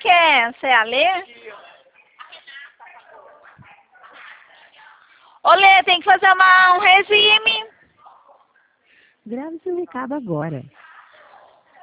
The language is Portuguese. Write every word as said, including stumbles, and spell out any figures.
que é? Você é a Lê? Ô Lê, tem que fazer uma, um regime. Grave seu recado agora.